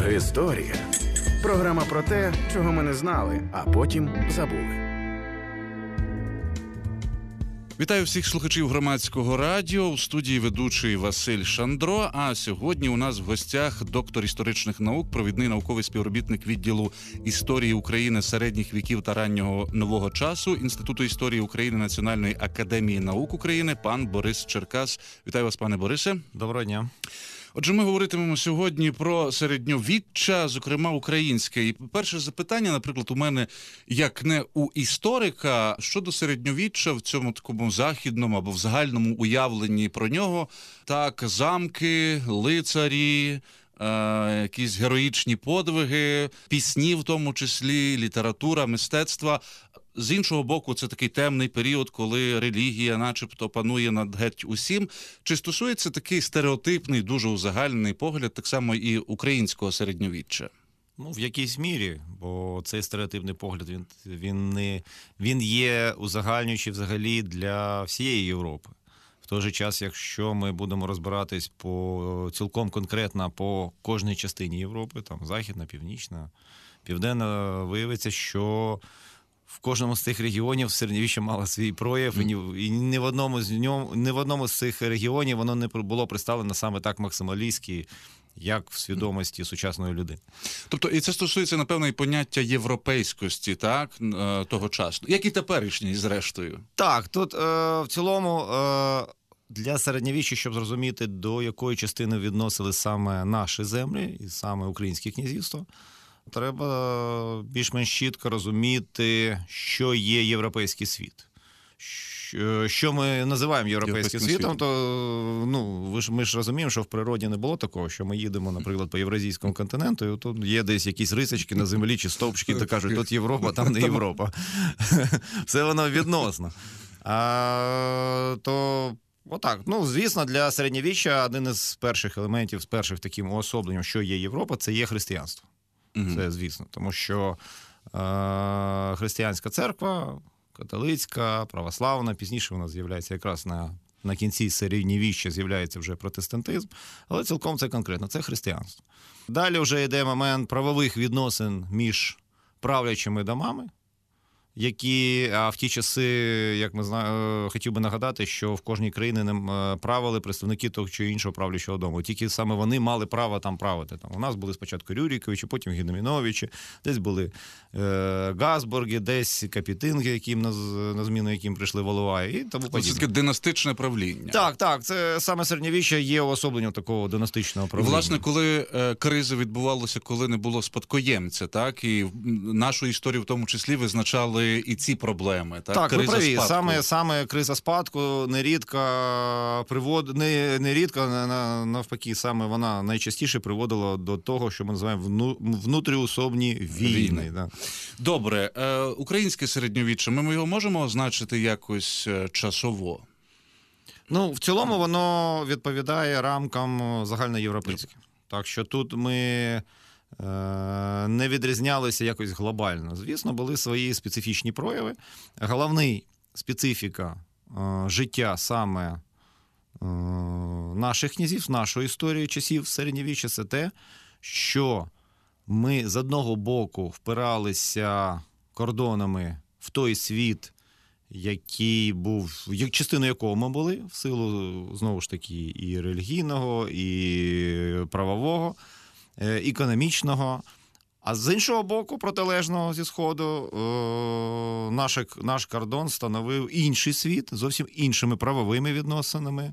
Історія. Програма про те, чого ми не знали, а потім забули. Вітаю всіх слухачів Громадського радіо. У студії ведучий Василь Шандро. А сьогодні у нас в гостях доктор історичних наук, провідний науковий співробітник відділу історії України середніх віків та раннього нового часу Інституту історії України Національної академії наук України пан Борис Черкас. Вітаю вас, пане Борисе. Доброго дня. Отже, ми говоритимемо сьогодні про середньовіччя, зокрема українське. І перше запитання, наприклад, у мене, як не у історика, щодо середньовіччя в цьому такому західному або в загальному уявленні про нього. Так, замки, лицарі, якісь героїчні подвиги, пісні в тому числі, література, мистецтво. З іншого боку, це такий темний період, коли релігія начебто панує над геть усім. Чи стосується такий стереотипний, дуже узагальнений погляд так само і українського середньовіччя? Ну, в якійсь мірі, бо цей стереотипний погляд, він є узагальнюючий взагалі для всієї Європи. В той же час, якщо ми будемо розбиратись цілком конкретно по кожній частині Європи, там західна, північна, південна, виявиться, що в кожному з цих регіонів середньовіччя мало свій прояв, і ні в одному з цих регіонів воно не було представлено саме так максималістськи, як в свідомості сучасної людини. Тобто, і це стосується, напевно, і поняття європейськості, так, того часу, як і теперішньої, зрештою. Так, тут в цілому для середньовіччя, щоб зрозуміти, до якої частини відносили саме наші землі, і саме Українське князівство, треба більш-менш чітко розуміти, що є європейський світ. Що ми називаємо європейським світом, то ми ж розуміємо, що в природі не було такого, що ми їдемо, наприклад, по Євразійському континенту, і тут є десь якісь рисочки на землі чи стовпчики, то кажуть, тут Європа, там не Європа. Все воно відносно. Отак. Звісно, для середньовіччя один із перших елементів, з перших таким уособленням, що є Європа, це є християнство. Це, звісно, тому що християнська церква, католицька, православна, пізніше вона з'являється якраз на кінці середньовіччя з'являється вже протестантизм, але цілком це конкретно, це християнство. Далі вже йде момент правових відносин між правлячими домами, а в ті часи, як ми знаємо, хотів би нагадати, що в кожній країні правили представники того чи іншого правлячого дому. Тільки саме вони мали право там правити. У нас були спочатку Рюриковичі, потім Гедеміновичі, десь були Газбурги, десь Капітинги, на зміну яким прийшли Валуаї і тому подібне. Це таке династичне правління. Так, це саме середньовіччя є уособленням такого династичного правління. Власне, коли криза відбувалася, коли не було спадкоємця, так, і нашу історію в тому числі визначали і ці проблеми, так? Так, криза ви праві. спадку. Саме криза спадку нерідко навпаки, саме вона найчастіше приводила до того, що ми називаємо внутріособні війни. Да. Добре. Українське середньовіччя, ми його можемо означити якось часово? В цілому воно відповідає рамкам загальноєвропейським. Так що тут ми не відрізнялися якось глобально. Звісно, були свої специфічні прояви. Головний специфіка життя саме наших князів, нашої історії часів середньовіччя, це те, що ми з одного боку впиралися кордонами в той світ, який був, частиною якого ми були, в силу, знову ж таки, і релігійного, і правового, економічного, а з іншого боку, протилежного зі Сходу, наш кордон становив інший світ, зовсім іншими правовими відносинами,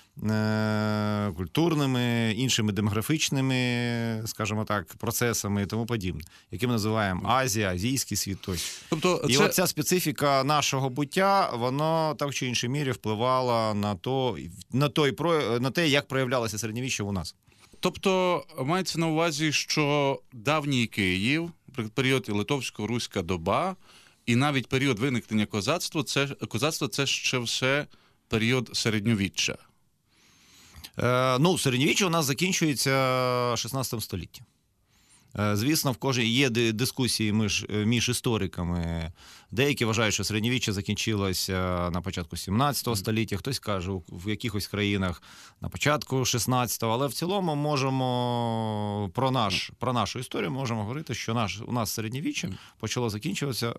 культурними, іншими демографічними, скажімо так, процесами і тому подібне, які ми називаємо Азія, азійський світ тощо. Тобто і оця специфіка нашого буття, воно так чи іншій мірі впливала на те, як проявлялося середньовіччя у нас. Тобто мається на увазі, що давній Київ, період Литовсько-Руська доба і навіть період виникнення козацтва – це ще все період середньовіччя. Середньовіччя у нас закінчується 16 столітті. Звісно, в кожній є дискусії між істориками. Деякі вважають, що середньовіччя закінчилося на початку 17 століття, хтось каже, в якихось країнах на початку 16-го, але в цілому можемо про нашу історію можемо говорити, що у нас середньовіччя почало закінчуватися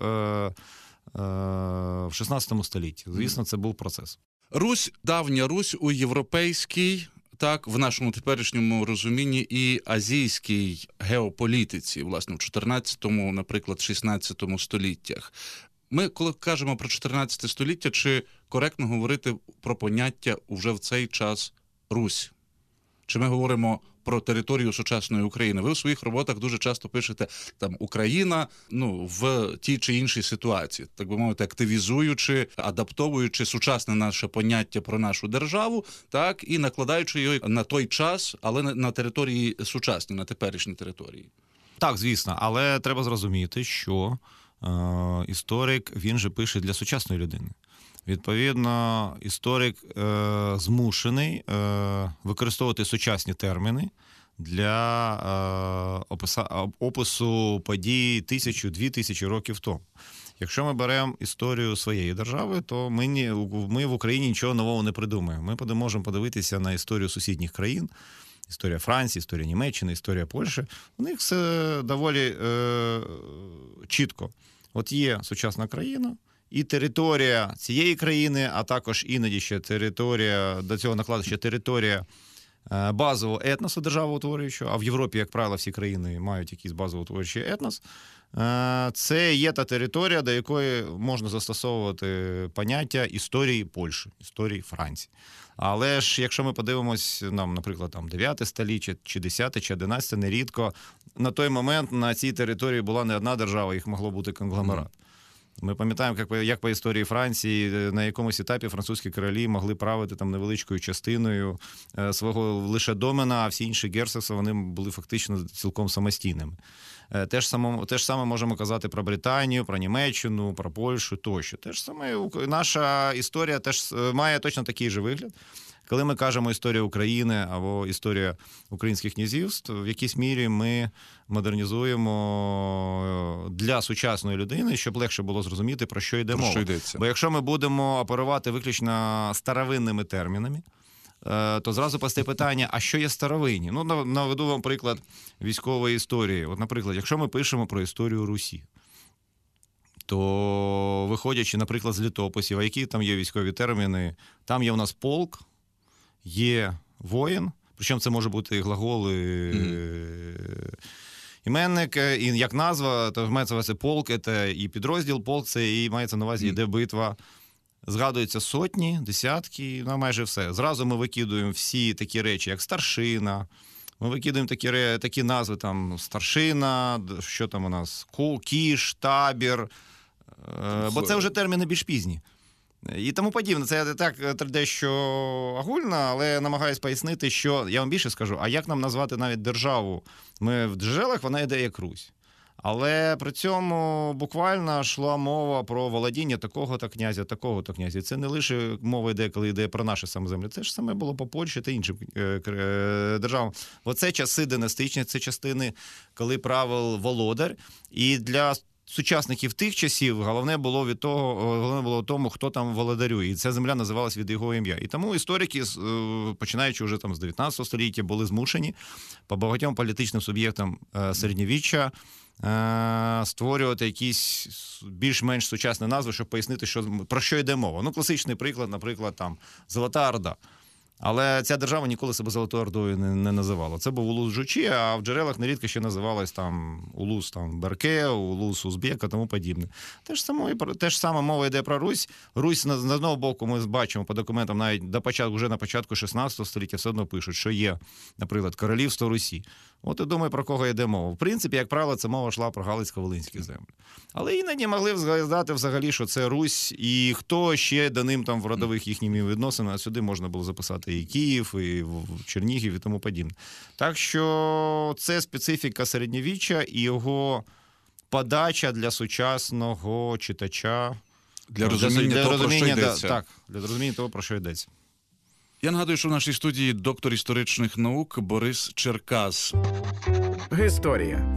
в 16 столітті. Звісно, це був процес. Русь, давня Русь у європейській, так, в нашому теперішньому розумінні і азійській геополітиці, власне, в 14-му, наприклад, 16-му століттях. Ми, коли кажемо про 14 століття, чи коректно говорити про поняття уже в цей час Русь? Чи ми говоримо про територію сучасної України? Ви у своїх роботах дуже часто пишете там Україна, в тій чи іншій ситуації, так би мовити, активізуючи, адаптовуючи сучасне наше поняття про нашу державу, так, і накладаючи його на той час, але на території сучасній, на теперішній території. Так, звісно, але треба зрозуміти, що історик, він же пише для сучасної людини. Відповідно, історик змушений використовувати сучасні терміни для опису подій 1000-2000 років тому. Якщо ми беремо історію своєї держави, то ми в Україні нічого нового не придумаємо. Ми можемо подивитися на історію сусідніх країн, історія Франції, історія Німеччини, історія Польщі. У них все доволі чітко. От є сучасна країна, і територія цієї країни, а також іноді ще територія, до цього накладу ще територія базового етносу державоутворюючого, а в Європі, як правило, всі країни мають якийсь базовоутворюючий етнос. Це є та територія, до якої можна застосовувати поняття історії Польщі, історії Франції. Але ж, якщо ми подивимось, наприклад, 9 століття, чи 10, чи 11, нерідко, на той момент на цій території була не одна держава, їх могло бути конгломерат. Ми пам'ятаємо, як по історії Франції на якомусь етапі французькі королі могли правити там невеличкою частиною свого лише домена, а всі інші герцогства, вони були фактично цілком самостійними. Те ж саме можемо казати про Британію, про Німеччину, про Польщу тощо. Те ж саме наша історія теж має точно такий же вигляд. Коли ми кажемо історія України або історія українських князівств, в якійсь мірі ми модернізуємо для сучасної людини, щоб легше було зрозуміти, про що йде мова. Бо якщо ми будемо оперувати виключно старовинними термінами, то зразу постає питання, а що є старовинні? Наведу вам приклад військової історії. От, наприклад, якщо ми пишемо про історію Русі, то виходячи, наприклад, з літописів, а які там є військові терміни, там є у нас полк, є воїн, причому це може бути і глагол, іменник, і як назва, то мається на увазі полк, це і підрозділ, полк, це і мається на увазі, йде битва. Згадуються сотні, десятки, майже все. Зразу ми викидуємо всі такі речі, як старшина, ми викидуємо такі назви, там, старшина, що там у нас, кіш, табір, бо це вже терміни більш пізні. І тому подібне. Це так дещо огульно, але намагаюсь пояснити, що, я вам більше скажу, а як нам назвати навіть державу? Ми в джерелах, вона йде як Русь. Але при цьому буквально йшла мова про володіння такого-то князя, такого-то князя. І це не лише мова йде, коли йде про наші саме землі. Це ж саме було по Польщі та іншим державам. Оце часи династичні, це частини, коли правив володар. І для сучасників тих часів головне було в тому, хто там володарює. І ця земля називалась від його ім'я. І тому історики, починаючи вже там з 19 століття, були змушені по багатьом політичним суб'єктам середньовіччя створювати якісь більш-менш сучасні назви, щоб пояснити, про що йде мова. Класичний приклад, наприклад, там Золота Орда. Але ця держава ніколи себе Золотою Ордою не називала. Це був улус Жучі, а в джерелах нерідко ще називалось там улус Берке, улус Узбека, тому подібне. Те ж саме мова йде про Русь. Русь, з одного боку, ми бачимо по документам, навіть вже на початку 16 століття все одно пишуть, що є, наприклад, королівство Русі. От і думаю, про кого йде мова. В принципі, як правило, це мова йшла про Галицько-Волинські землі. Але іноді могли згадати взагалі, що це Русь, і хто ще до ним там в родових їхніми відносинах, а сюди можна було записати і Київ, і Чернігів, і тому подібне. Так що це специфіка середньовіччя і його подача для сучасного читача. Для розуміння того, про що йдеться. Так, для розуміння того, про що йдеться. Я нагадую, що в нашій студії доктор історичних наук Борис Черкас. Гісторія.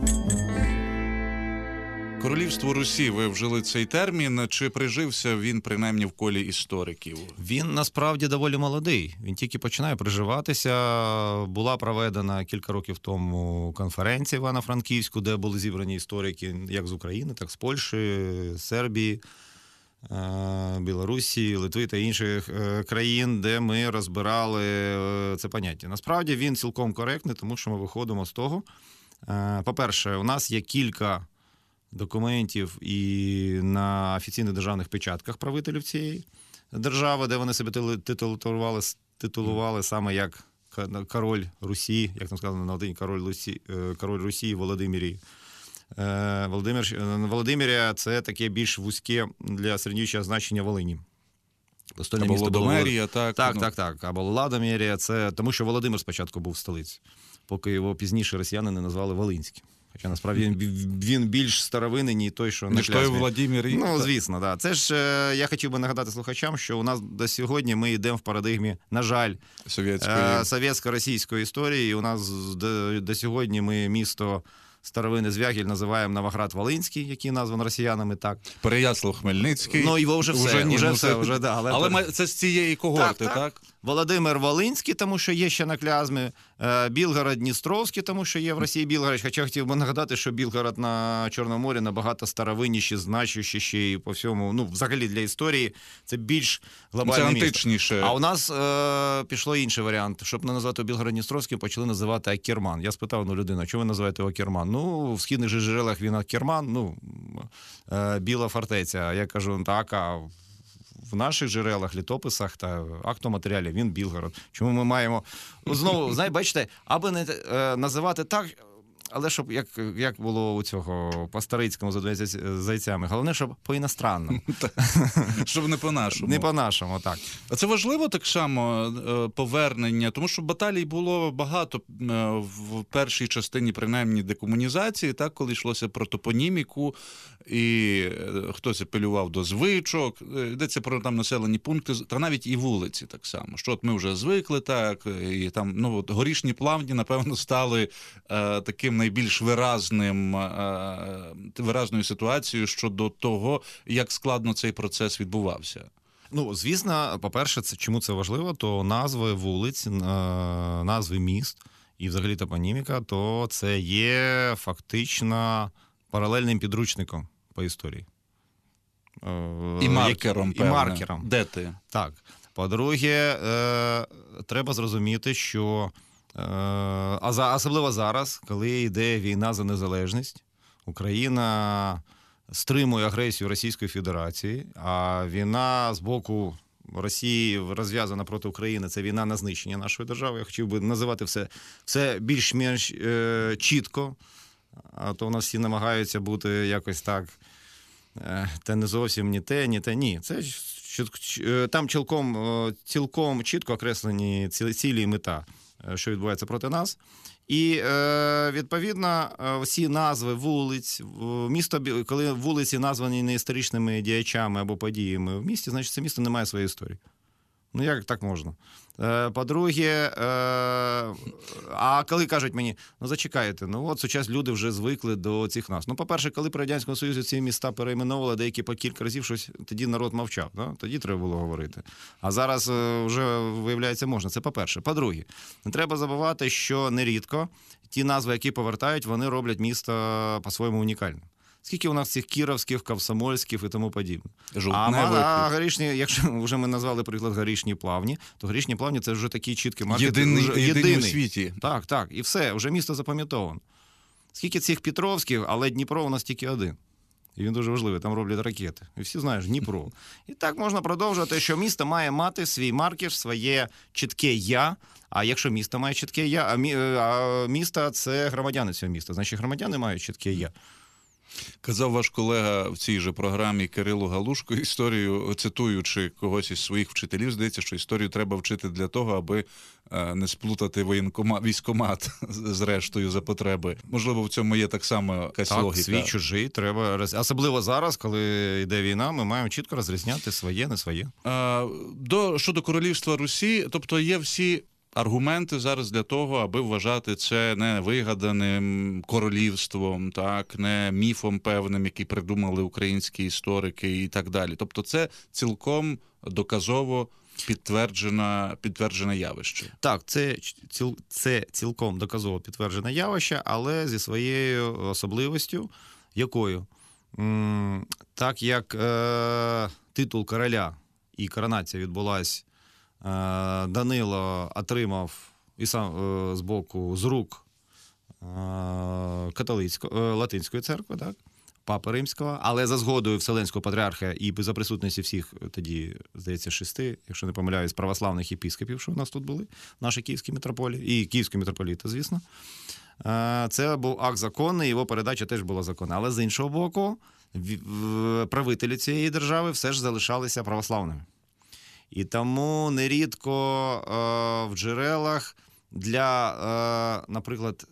Королівство Русі, ви вжили цей термін. Чи прижився він принаймні в колі істориків? Він насправді доволі молодий. Він тільки починає приживатися. Була проведена кілька років тому конференція в Івано-Франківську, де були зібрані історики як з України, так і з Польщі, Сербії, Білорусі, Литви та інших країн, де ми розбирали це поняття. Насправді він цілком коректний, тому що ми виходимо з того. По-перше, у нас є кілька документів і на офіційних державних печатках правителів цієї держави, де вони себе титулували саме як король Русі, як там сказано на латині, король Русі Володимирі. Володимиря – це таке більш вузьке для середньовічного значення Волині. Або Володимирія, так? Так. Або Ладомирія – це тому, що Володимир спочатку був в столиці, поки його пізніше росіяни не назвали Волинським. Хоча насправді він більш старовинний, ніж той, що на клязьмі. Той Владимир. Ну, звісно, так. Це ж, я хотів би нагадати слухачам, що у нас до сьогодні ми йдемо в парадигмі, на жаль, совєтсько-російської історії. І у нас до сьогодні ми місто старовинний Звягіль називаємо Новоград-Волинський, який назван росіянами так. Переяслав-Хмельницький. Ну, його вже все. Але це з цієї когорти, так? Володимир Волинський, тому що є ще на клязьмі, Білгород-Дністровський, тому що є в Росії Білгород. Хоча хотів би нагадати, що Білгород на Чорному морі набагато старовинніші, значущі ще і по всьому, ну, взагалі для історії це більш глобальне місто. Це античніше. А у нас пішло інший варіант. Щоб не назвати Білгород-Дністровським, почали називати Акерман. Я спитав людину, чого ви називаєте його Акерман? Ну, в східних же джерелах він Акерман, Біла фортеця. Я кажу, так, а в наших джерелах, літописах та актоматеріалі він Білгород. Чому ми маємо... Знову, бачите, аби не називати так, але щоб, як було у цього по-старицькому за зайцями, головне, щоб по-іностранному. Щоб не по-нашому. Не по-нашому, так. А це важливо так само повернення, тому що баталій було багато в першій частині, принаймні, декомунізації, так, коли йшлося про топоніміку, і хтось апелював до звичок, йдеться про там населені пункти, та навіть і вулиці так само. Що от ми вже звикли, так, і там, Горішні Плавні, напевно, стали таким найбільш виразною ситуацією щодо того, як складно цей процес відбувався. Ну, звісно, по-перше, чому це важливо, то назви вулиць, назви міст і взагалі топоніміка, то це є фактично паралельним підручником по історії. І маркером, певне. І маркером. Де ти? Так. По-друге, треба зрозуміти, що особливо зараз, коли йде війна за незалежність, Україна стримує агресію Російської Федерації, а війна з боку Росії розв'язана проти України – це війна на знищення нашої держави. Я хотів би називати все більш-менш чітко, а то у нас всі намагаються бути якось так, те не зовсім ні те, ні те, ні. Це там цілком чітко окреслені цілі і мета, що відбувається проти нас. І, відповідно, всі назви вулиць, місто, коли вулиці названі не історичними діячами або подіями в місті, значить це місто не має своєї історії. Ну, як так можна? По-друге, а коли кажуть мені, зачекайте, от сучасні люди вже звикли до цих назв. По-перше, коли при Радянському Союзі ці міста перейменовували, деякі по кілька разів щось, тоді народ мовчав, да? Тоді треба було говорити. А зараз вже, виявляється, можна. Це по-перше. По-друге, не треба забувати, що нерідко ті назви, які повертають, вони роблять місто по-своєму унікальним. Скільки у нас цих кіровських, комсомольських і тому подібне. А Горішні, якщо вже ми назвали приклад Горішні Плавні, то Горішні Плавні – це вже такий чіткий маркет. Єдиний у світі. Так. І все, вже місто запам'ятовано. Скільки цих Петровських, але Дніпро у нас тільки один. І він дуже важливий, там роблять ракети. І всі знають, Дніпро. І так можна продовжувати, що місто має мати свій маркер, своє чітке «я». А якщо місто має чітке «я», а місто – це громадяни цього міста, значить громадяни мають чітке «я». Казав ваш колега в цій же програмі Кирило Галушко історію, цитуючи когось із своїх вчителів, здається, що історію треба вчити для того, аби не сплутати військкомат з рештою за потреби. Можливо, в цьому є так само якась логіка. Так, свій, чужий треба. Особливо зараз, коли йде війна, ми маємо чітко розрізняти своє, не своє. Щодо королівства Русі, тобто є всі аргументи зараз для того, аби вважати це не вигаданим королівством, так, не міфом певним, який придумали українські історики і так далі. Тобто це цілком доказово підтверджене явище. Так, це цілком доказово підтверджене явище, але зі своєю особливістю, якою? Так як титул короля і коронація відбулась, Данило отримав і сам з боку, з рук латинської церкви, так, Папи Римського, але за згодою Вселенського патріарха і за присутності всіх тоді, здається, 6, якщо не помиляюсь, православних єпіскопів, що у нас тут були, наші київські митрополії, і київські митрополіти, звісно. Це був акт законний, його передача теж була законна. Але з іншого боку, правителі цієї держави все ж залишалися православними. І тому нерідко в джерелах для, наприклад,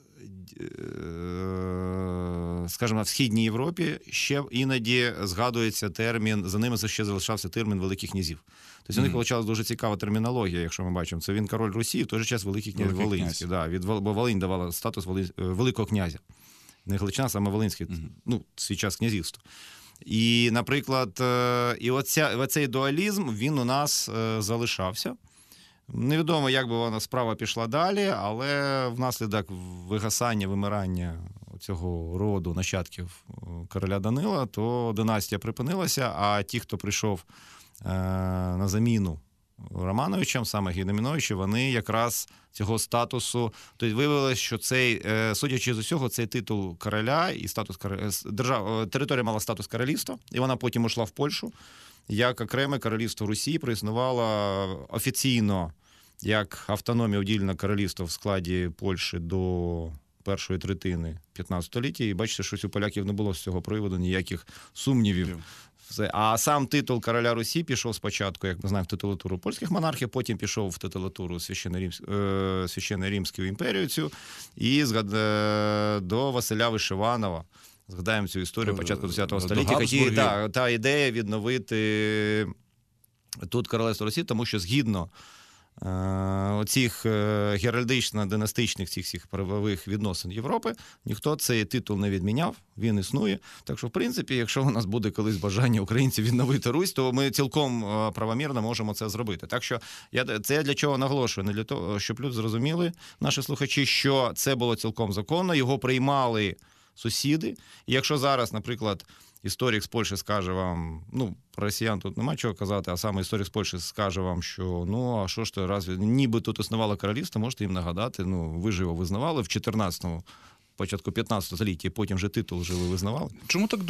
скажімо, в Східній Європі ще іноді згадується термін, за ними ще залишався термін великих князів. Тобто у них вийшла дуже цікава термінологія, якщо ми бачимо. Це він король Русі, в той же час великий князь Волинський. Да, бо Волинь давала статус великого князя. Не Галичина, а саме Волинський, свій час князівство. І, наприклад, оцей дуалізм, він у нас залишався. Невідомо, як би вона справа пішла далі, але внаслідок вигасання, вимирання цього роду нащадків короля Данила, то династія припинилася, а ті, хто прийшов на заміну Романовичам, саме Гедеміновичу, вони якраз цього статусу, тобто виявилось, що цей, судячи з усього, цей титул короля і статус територія мала статус королівства, і вона потім ушла в Польщу, як окреме королівство Русі проіснувало офіційно як автономія удільне королівство в складі Польщі до першої третини 15 століття, і бачите, що у поляків не було з цього приводу ніяких сумнівів. А сам титул короля Русі пішов спочатку, як ми знаємо, в титулатуру польських монархів, потім пішов в титулатуру Священної Римської імперії цю, і до Василя Вишиванова. Згадаємо цю історію початку 10 століття, та ідея відновити тут королевство Росії, тому що згідно оцих геральдично-династичних цих всіх правових відносин Європи, ніхто цей титул не відміняв, він існує. Так що, в принципі, якщо у нас буде колись бажання українців відновити Русь, то ми цілком правомірно можемо це зробити. Так що це я для чого наголошую? Не для того, щоб люди зрозуміли, наші слухачі, що це було цілком законно, його приймали сусіди. І якщо зараз, наприклад, історик з Польщі скаже вам, про росіян тут нема чого казати, а саме історик з Польщі скаже вам, що а що ж то, разве ніби тут існувало королівство, можете їм нагадати, ви ж його визнавали в 14-му, початку 15 століття, і потім вже титул вже ви визнавали. Чому так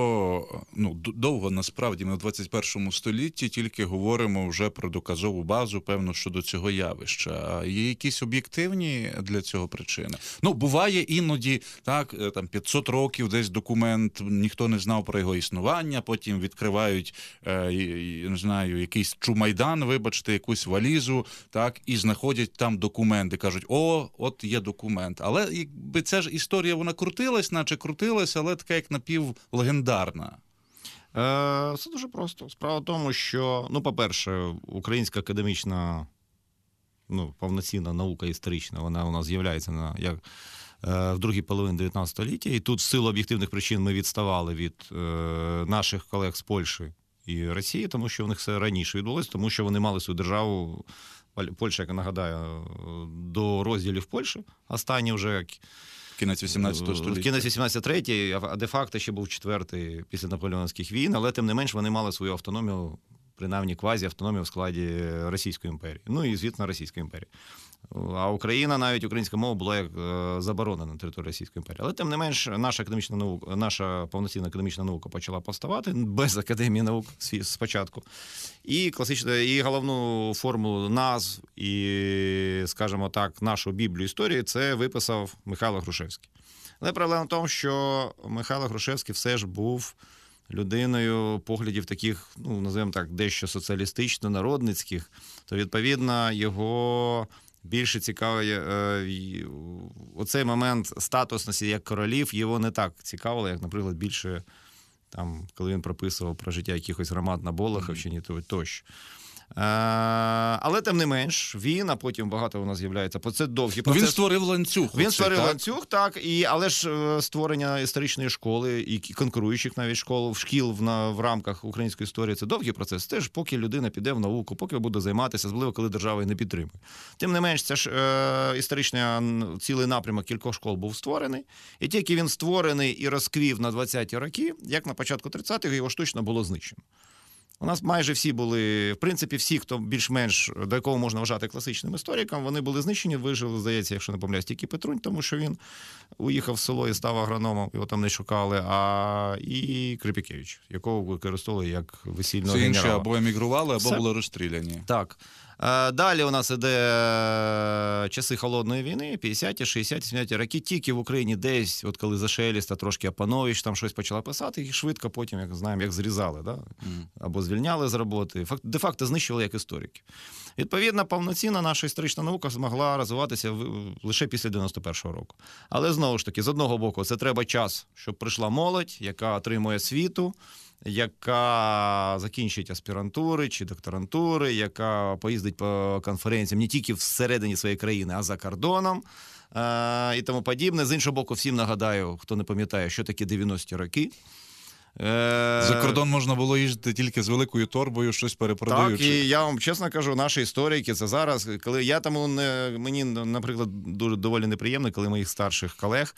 довго насправді ми в 21 столітті тільки говоримо вже про доказову базу, певно, щодо цього явища? А є якісь об'єктивні для цього причини? Буває іноді, так, там 500 років десь документ, ніхто не знав про його існування, потім відкривають, не знаю, якийсь чумайдан, вибачте, якусь валізу, так, і знаходять там документи, кажуть, от є документ. Але якби це ж історія, вона крутилась, але така як напівлегендарна. Все дуже просто. Справа в тому, що, по-перше, українська академічна, повноцінна наука історична, вона у нас з'являється як в другій половині 19 століття, і тут в силу об'єктивних причин ми відставали від наших колег з Польщі і Росії, тому що в них все раніше відбулося, тому що вони мали свою державу. Польща, як нагадаю, до розділів Польщі, останні вже кінець 18 століття. Кінець 18-й, а де-факто ще був 4-й після наполеонських війн, але тим не менш вони мали свою автономію, принаймні квазі-автономію в складі Російської імперії. І, звісно, Російської імперії. А Україна, навіть українська мова була як заборонена на території Російської імперії. Але тим не менш наша повноцінна академічна наука почала поставати без академії наук спочатку. І головну формулу назв і, скажімо так, нашу Біблію історії це виписав Михайло Грушевський. Але проблема в тому, що Михайло Грушевський все ж був людиною поглядів таких, ну, називаємо так, дещо соціалістично-народницьких, то, відповідно, його більше цікавий оцей момент статусності як королів, його не так цікавило, як, наприклад, більше, там, коли він прописував про життя якихось громад на Болохівщині тощо. Але, тим не менш, він, а потім багато у нас з'являється, це довгий процес. Він створив ланцюг. Він створив ланцюг, так, але ж створення історичної школи і конкуруючих навіть шкіл в рамках української історії – це довгий процес. Це ж поки людина піде в науку, поки буде займатися, особливо коли держава її не підтримує. Тим не менш, це ж історичний цілий напрямок кількох школ був створений, і тільки він створений і розквів на 20-ті роки, як на початку 30-х, його штучно було знищено. У нас майже всі були, в принципі, всі, хто більш-менш, до якого можна вважати класичним істориком, вони були знищені, вижили, здається, якщо не помиляюсь, тільки Петрунь, тому що він уїхав в село і став агрономом, його там не шукали, і Крипікевич, якого використовували як весільного генерала. Всі інші або емігрували, або були розстріляні. Так. Далі у нас іде часи Холодної війни, 50-ті, 60-ті, 70-ті роки. Тільки в Україні десь, от коли за Шелеста трошки Апанович там щось почала писати, їх швидко потім, як знаємо, як зрізали, да? Або звільняли з роботи, де-факто знищували як істориків. Відповідно, повноцінна наша історична наука змогла розвиватися лише після 91-го року. Але, знову ж таки, з одного боку, це треба час, щоб прийшла молодь, яка отримує освіту, яка закінчить аспірантури чи докторантури, яка поїздить по конференціям не тільки всередині своєї країни, а за кордоном і тому подібне. З іншого боку, всім нагадаю, хто не пам'ятає, що таке 90-ті роки. За кордон можна було їздити тільки з великою торбою, щось перепродаючи. Так, і я вам чесно кажу, наші історики, це зараз, коли я тому, мені, наприклад, дуже доволі неприємно, коли моїх старших колег,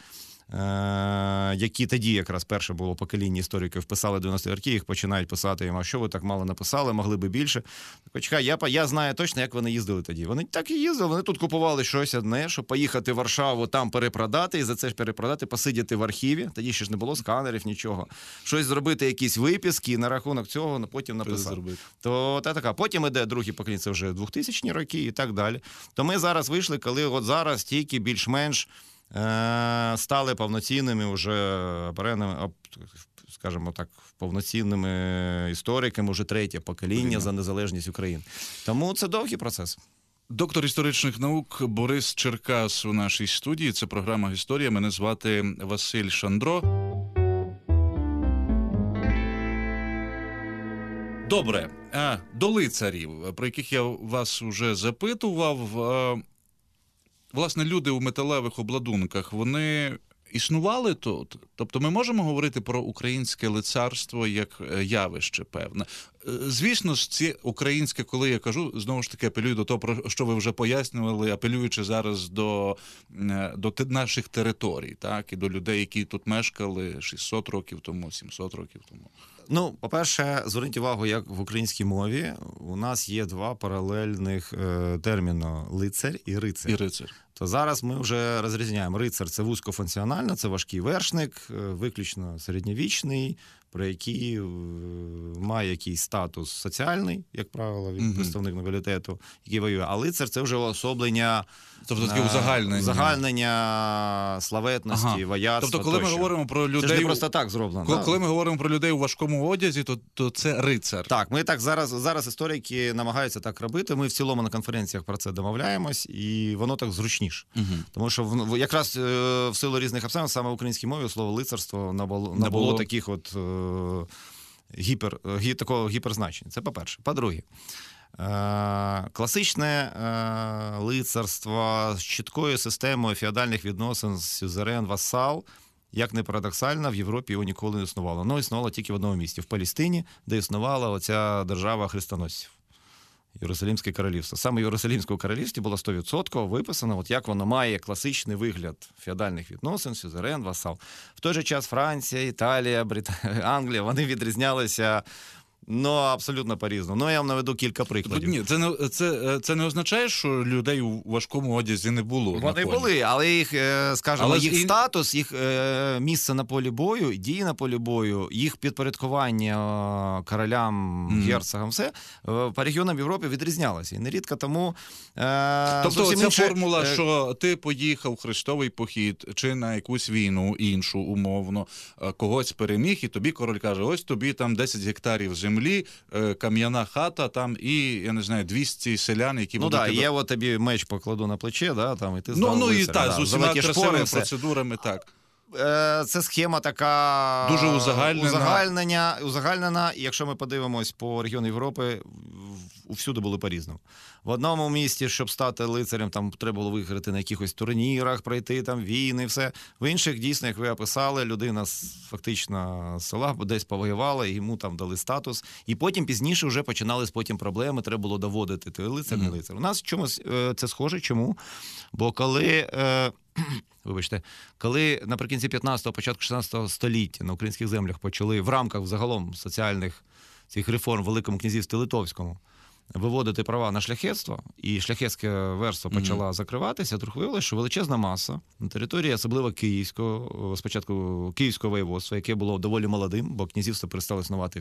які тоді якраз перше було покоління істориків, писали 90-ті роки, їх починають писати їм, а що ви так мало написали, могли би більше. Так, почекай, я знаю точно, як вони їздили тоді. Вони так і їздили, вони тут купували щось одне, щоб поїхати в Варшаву, там перепродати, і за це ж перепродати, посидіти в архіві, тоді ще ж не було сканерів, нічого. Щось зробити, якісь виписки, і на рахунок цього потім написати. То така. Потім іде друге покоління, це вже 2000-ні роки і так далі. То ми зараз вийшли, коли от зараз тільки більш-менш стали повноцінними вже, скажімо так, повноцінними істориками, вже третє покоління за незалежність України. Тому це довгий процес. Доктор історичних наук Борис Черкас у нашій студії. Це програма «Історія». Мене звати Василь Шандро. Добре, до лицарів, про яких я вас уже запитував. Власне, люди у металевих обладунках, вони існували тут? Тобто ми можемо говорити про українське лицарство як явище певне? Звісно ж, ці українське, коли я кажу, знову ж таки апелюю до того, про що ви вже пояснювали, апелюючи зараз до наших територій, так, і до людей, які тут мешкали 600 років тому, 700 років тому. Ну, по-перше, зверніть увагу, як в українській мові у нас є два паралельних терміни – лицар і рицар. І рицар. То зараз ми вже розрізняємо. Рицар – це вузькофункціонально, це важкий вершник, виключно середньовічний, про який має якийсь статус соціальний, як правило, він представник нобілітету, який воює. А лицар – це вже уособлення, тобто таке узагальнення славетності, вояцтва. Тобто, коли ми говоримо про людей, це ж не просто так зроблено. Коли ми говоримо про людей у важкому одязі, то це рицар. Так, ми так зараз історики намагаються так робити. Ми в цілому на конференціях про це домовляємось, і воно так зручніше. Тому що якраз в силу різних обставин саме в українській мові слово лицарство набуло таких от такого гіперзначення. Це по-перше. По-друге, класичне лицарство з чіткою системою феодальних відносин сюзерен-васал, як не парадоксально, в Європі його ніколи не існувало. Воно існувало тільки в одному місті, в Палестині, де існувала оця держава хрестоносців. Єрусалимське королівство. Саме в Єрусалимському королівстві було 100% виписано, от як воно має класичний вигляд феодальних відносин, сюзерен, васал. В той же час Франція, Італія, Англія, вони відрізнялися Ну, абсолютно по-різному. Ну, я вам наведу кілька прикладів. Ні, це не означає, що людей у важкому одязі не було. Вони були, але їх, скажімо, Але їх статус, їх місце на полі бою, дії на полі бою, їх підпорядкування королям, герцогам, все по регіонам Європи відрізнялося. І нерідко тому тобто ця інше, формула, що ти поїхав в хрестовий похід чи на якусь війну іншу, умовно, когось переміг, і тобі король каже, ось тобі там 10 гектарів землі, кам'яна хата там і, я не знаю, 200 селян, які будуть... Ну так, я от тобі меч покладу на плече, да, там, і ти здав Ну і лицаря, так, да, з усіма красивими шпори, процедурами, так. Це схема така Дуже узагальнена, і якщо ми подивимось по регіону Європи, всюди були по-різному. В одному місті, щоб стати лицарем, там треба було виграти на якихось турнірах, пройти там війни, все. В інших, дійсно, як ви описали, людина фактично з села десь повоювала, і йому там дали статус. І потім пізніше вже починались проблеми, треба було доводити, ти лицар, не лицар. У нас чомусь це схоже. Чому? Бо коли... коли наприкінці 15-го, початку 16-го століття на українських землях почали в рамках загалом соціальних цих реформ в Великому князівстві Литовському виводити права на шляхетство, і шляхетське верство почала закриватися, вдруг виявилося, що величезна маса на території, особливо Київського, спочатку Київського воєводства, яке було доволі молодим, бо князівство перестало існувати в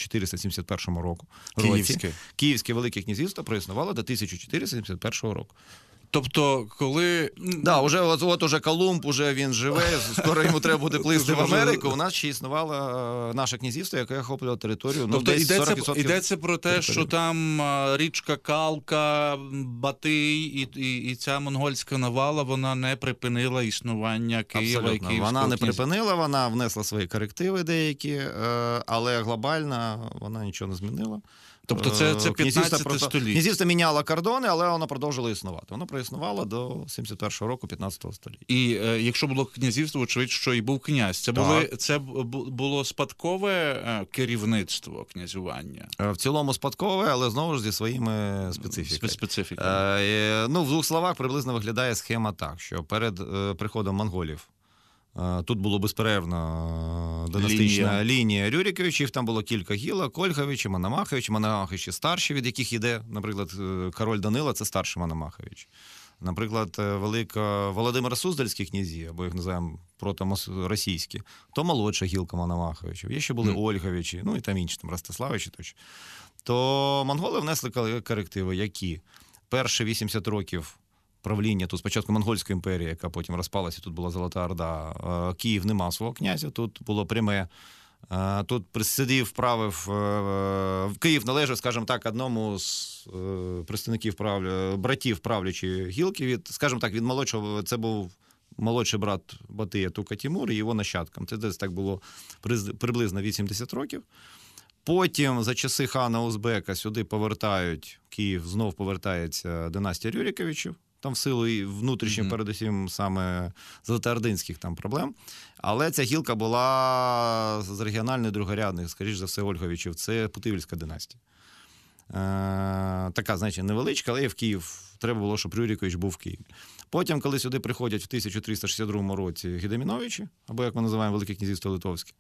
1471 році. Київське Велике князівство проіснувало до 1471 року. Тобто, коли... Да, уже Колумб, уже він живе, скоро йому треба буде плисти в Америку. У нас ще існувало наше князівство, яке охоплювало територію. Тобто йдеться про те, що там річка Калка, Батий і ця монгольська навала, вона не припинила існування Києва і Київського князівства. Вона не припинила, вона внесла свої корективи деякі, але глобально вона нічого не змінила. Тобто це 15 століття. Князівство міняло кордони, але воно продовжило існувати. Воно проіснувало до 71-го року 15 століття. І якщо було князівство, очевидь, що і був князь. Це було спадкове керівництво князювання? В цілому спадкове, але знову ж зі своїми специфіками. В двох словах приблизно виглядає схема так, що перед приходом монголів тут було безперервно династична лінія Рюриковичів, там було кілька гілок, Ольговичі, Мономаховичі, Мономаховичі старші, від яких йде, наприклад, король Данила – це старший Мономахович. Наприклад, Володимир Суздальський князі, або їх називаємо проторосійські, то молодша гілка Мономаховичів. Є ще були Ольговичі, і там інші, там Ростиславичі тощо. То монголи внесли корективи, які перші 80 років правління, тут спочатку Монгольська імперія, яка потім розпалася, тут була Золота Орда, Київ не мав свого князя, тут було пряме, тут сидів, правив, Київ належав, скажімо так, одному з представників братів правлячої гілки, від молодшого, це був молодший брат Батия Тука Тімур і його нащадкам. Це десь так було приблизно 80 років. Потім за часи хана Узбека сюди Київ знов повертається династія Рюриковичів, там в силу і внутрішніх, передусім, саме золотоординських там проблем. Але ця гілка була з регіональної другорядних, скоріш за все, Ольговичів. Це Путивльська династія. Така, значить, невеличка, але в Київ треба було, щоб Рюрикович був в Києві. Потім, коли сюди приходять в 1362 році Гедеміновичі, або, як ми називаємо, Велике князівство Литовське,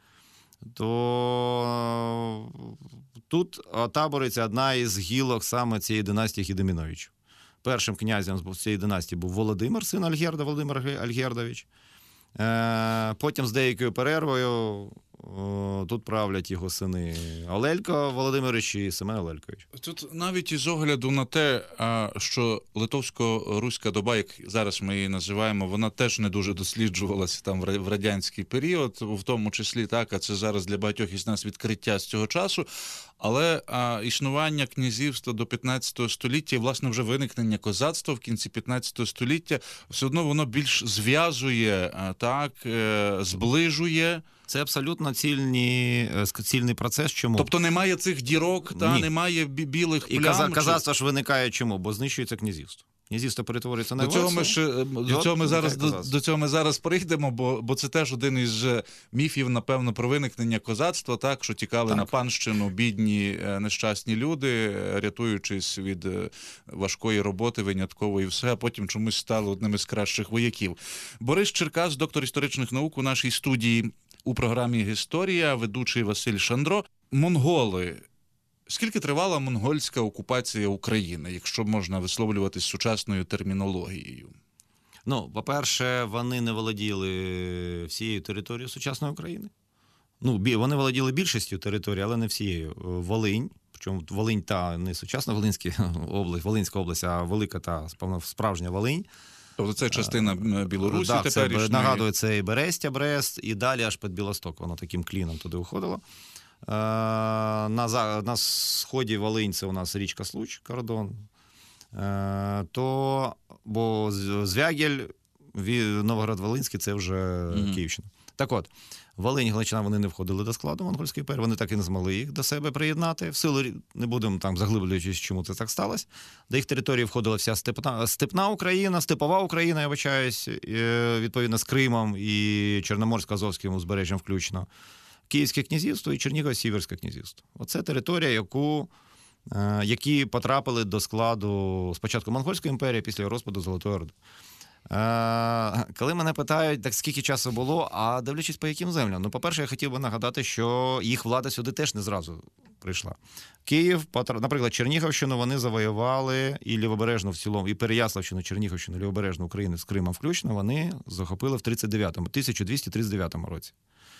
то тут табориться одна із гілок саме цієї династії Гедеміновичів. Першим князем з цієї династії був Володимир, син Альгерда, Володимир Альгердович. Потім з деякою перервою тут правлять його сини Олелько Володимирович і Семен Олелькович. Тут навіть із огляду на те, що литовсько-руська доба, як зараз ми її називаємо, вона теж не дуже досліджувалася там в радянський період, в тому числі, так, а це зараз для багатьох із нас відкриття з цього часу. Але існування князівства до 15 століття і, власне, вже виникнення козацтва в кінці 15 століття, все одно воно більш зв'язує, так, зближує. Це абсолютно цільний процес. Чому? Тобто немає цих дірок, немає білих плям. І козацтво ж виникає чому? Бо знищується князівство. Князівство перетворюється на До цього ми зараз прийдемо, бо це теж один із міфів, напевно, про виникнення козацтва, так, що тікали на панщину бідні нещасні люди, рятуючись від важкої роботи, виняткової все, а потім чомусь стали одним із кращих вояків. Борис Черкас, доктор історичних наук у нашій студії у програмі «Гісторія», ведучий Василь Шандро. Монголи Скільки тривала монгольська окупація України, якщо можна висловлюватись сучасною термінологією? Ну, по-перше, вони не володіли всією територією сучасної України. Ну, вони володіли більшістю території, але не всією. Волинь, причому Волинь та не сучасна Волинська область, а велика та справжня Волинь. Тобто це частина Білорусі теперішньої? Це, нагадую, це і Берестя, Брест, і далі аж під Білосток. Воно таким кліном туди уходило. На сході Волинь це у нас річка Случ, кордон. Бо Звягель, Новгород-Волинський – це вже Київщина. Так от, Волинь, Галичина, вони не входили до складу Монгольської імперії, вони так і не змогли їх до себе приєднати. В силу, не будемо там заглиблюючись, чому це так сталося. До їх території входила вся степна Україна, степова Україна, я вибачаюсь, відповідно з Кримом і Чорноморсько-Азовським узбережжям включно. Київське князівство і Чернігово-Сіверське князівство. Оце територія, які потрапили до складу спочатку Монгольської імперії, після розпаду Золотої Орди. Коли мене питають, так скільки часу було, а дивлячись по яким землям? Ну, по-перше, я хотів би нагадати, що їх влада сюди теж не зразу прийшла. Київ, наприклад, Чернігівщину вони завоювали, і Лівобережну в цілому, і Переяславщину, Чернігівщину, Лівобережну України з Кримом включно, вони захопили в 1239 році.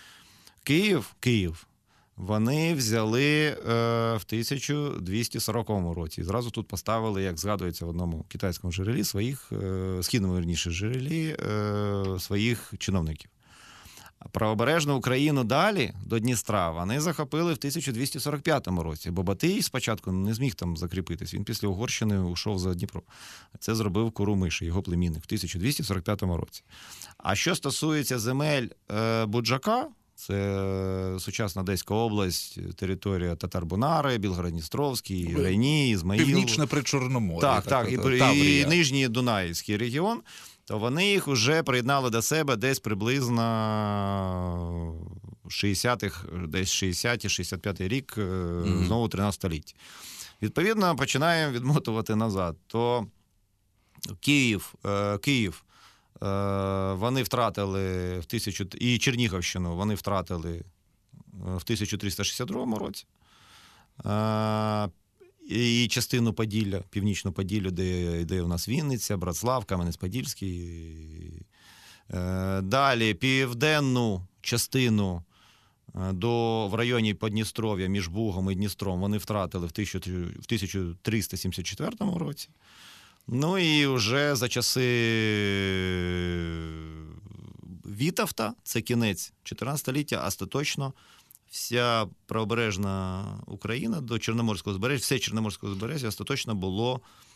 Київ вони взяли в 1240 році. І зразу тут поставили, як згадується в одному китайському джерелі, східному, вірніше, джерелі, своїх чиновників. Правобережну Україну далі, до Дністра, вони захопили в 1245 році, бо Батий спочатку не зміг там закріпитись. Він після Угорщини ушов за Дніпро. Це зробив Курумиш, його племінник, в 1245 році. А що стосується земель Буджака, це сучасна Одеська область, територія Татар-Бунари, Білгород-Дністровський, Рейні, Ізмаїл. Північне Причорномор'я. Так, і Нижній Дунайський регіон, то вони їх вже приєднали до себе десь приблизно 60-65 рік, знову 13 століття. Відповідно, починаємо відмотувати назад. То Київ вони втратили і Чернігівщину вони втратили в 1362 році. І частину Поділля, північну Поділлю, де у нас Вінниця, Братслав, Кам'янець-Подільський. Далі південну частину в районі Подністров'я між Бугом і Дністром вони втратили в 1374 році. Ну і вже за часи Вітовта, це кінець 14 століття, остаточно вся правобережна Україна до Чорноморського узбережжя, все Чорноморське узбережжя остаточно було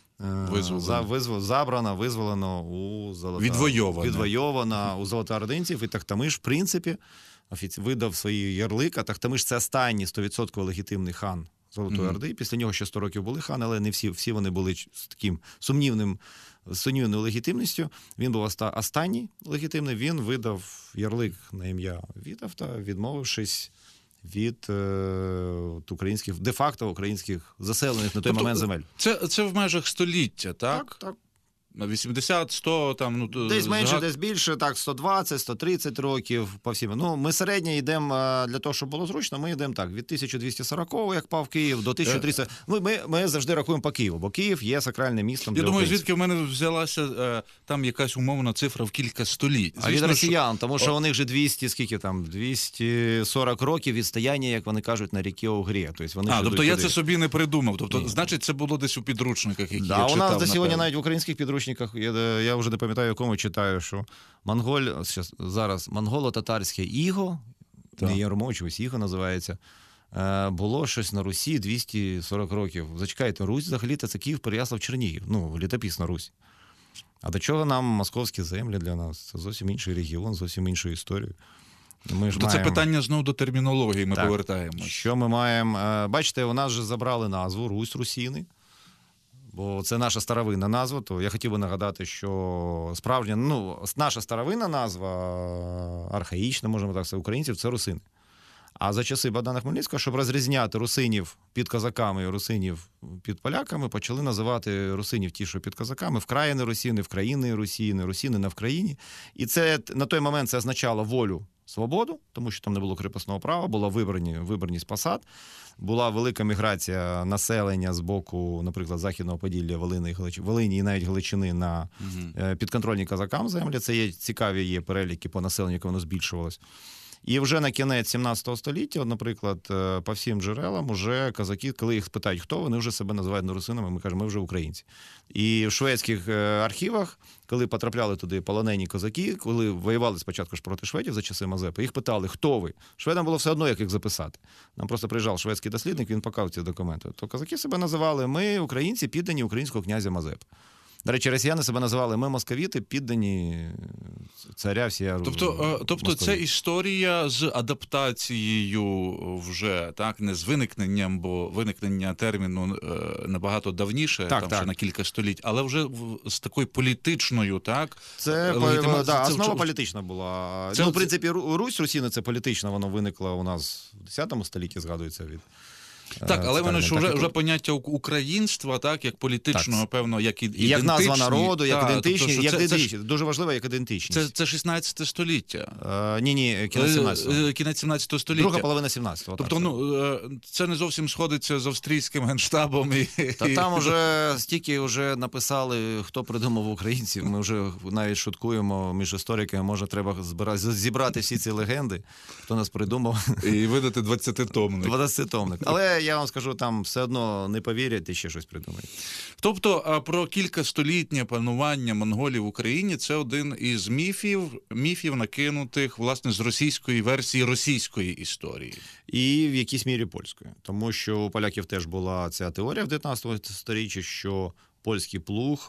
визволено у відвойовано у золотоординців, і Тохтамиш, в принципі, видав свій ярлик, а Тохтамиш – це останній 100% легітимний хан Золотої Орди. Після нього ще 100 років були хани, але не всі вони були з таким сумнівною легітимністю. Він був останній легітимний, він видав ярлик на ім'я Вітовта, відмовившись від українських, де-факто українських заселених на той момент земель. Це в межах століття, так? Так. 80, 100, там, ну... Десь менше, десь більше, так, 120, 130 років по всім. Ну, ми середньо йдемо, для того, щоб було зручно, ми йдемо так, від 1240-го, як пав Київ, до 1300. Ми завжди рахуємо по Києву, бо Київ є сакральним містом для думаю, українців. звідки в мене взялася там якась умовна цифра в кілька століть. А від росіян, тому що у них же 240 років відстояння, як вони кажуть, на ріки Угрі. Тобто я це собі не придумав. Тобто, значить, це було десь у підручниках, які я читав. У нас до сьогодні навіть в українських підручниках, я вже не пам'ятаю, якому читаю, що монголо-татарське іго, не Ярмоч, ось іго називається, було щось на Русі 240 років. Зачекайте, Русь взагалі-то це Київ, Переяслав, Чернігів. Ну, літописна Русь. А до чого нам московські землі для нас? Це зовсім інший регіон, зовсім іншу історію. Це питання знову до термінології, ми повертаємося. Що ми маємо? Бачите, у нас же забрали назву Русь, русіни. Бо це наша старовинна назва, то я хотів би нагадати, що наша старовинна назва, архаїчна, можемо так сказати, українців, це русини. А за часи Богдана Хмельницького, щоб розрізняти русинів під козаками і русинів під поляками, почали називати русинів ті, що під козаками, вкраїни русини, вкраїни русини, русини на Вкраїні. І це на той момент це означало волю свободу, тому що там не було кріпосного права, була виборність посад, була велика міграція населення з боку, наприклад, Західного Поділля, Волині і навіть Галичини на підконтрольні козакам землі. Це цікаві переліки по населенню, як воно збільшувалось. І вже на кінець 17 століття, наприклад, по всім джерелам, уже козаки, коли їх питають, хто, вони вже себе називають нерусинами, ми кажемо, ми вже українці. І в шведських архівах, коли потрапляли туди полонені козаки, коли воювали спочатку ж проти шведів за часи Мазепи, їх питали, хто ви? Шведам було все одно, як їх записати. Нам просто приїжджав шведський дослідник, він показав ці документи. То козаки себе називали, ми українці, піддані українського князя Мазепи. До речі, росіяни себе називали ми московіти, піддані царя всія. Тобто це історія з адаптацією вже, так, не з виникненням, бо виникнення терміну набагато давніше, ще на кілька століть, але вже з такою політичною, так? Це основа політична була. В принципі, русіни це політична, воно виникло у нас в 10 столітті, згадується від. Так, але воно ж вже поняття українства, так, як політичного, певно, як ідентичність. Як назва народу, як ідентичність. Дуже важливо, як ідентичність. Це 16 століття. Ні, кінець 17-го. Кінець 17 століття. Друга половина 17-го. Тобто, це не зовсім сходиться з австрійським генштабом. Та там уже стільки вже написали, хто придумав українців. Ми вже навіть шуткуємо між істориками, може треба зібрати всі ці легенди, хто нас придумав. І видати 20-томник. 20-томник. Але я вам скажу, там все одно не повірять і ще щось придумають. Тобто про кількастолітнє панування монголів в Україні – це один із міфів накинутих, власне, з російської версії російської історії. І в якійсь мірі польської. Тому що у поляків теж була ця теорія в 19 сторіччі, що польський плуг